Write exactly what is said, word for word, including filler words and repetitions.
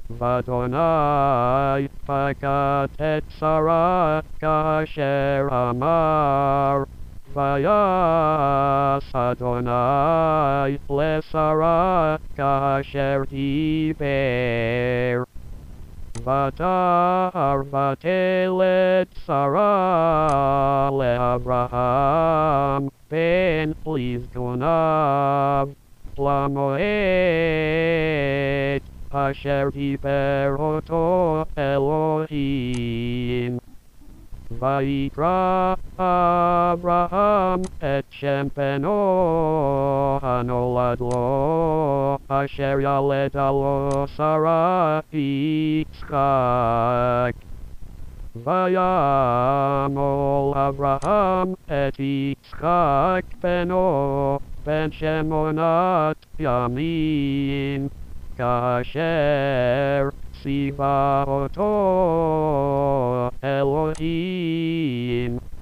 ואדוני פקד את שרה כאשר אמר, ויעש אדוני לשרה כאשר דיבר. ותער ותלד שרה לאברהם בן לזקניו למועד אשר דיבר אותו אלוהים. ויקרא אברהם את שם בנו הנולד לו, אשר ילדה לו שרה יצחק. וימול אברהם את יצחק בנו בן שמונת ימים, כאשר ציווה אותו אלוהים.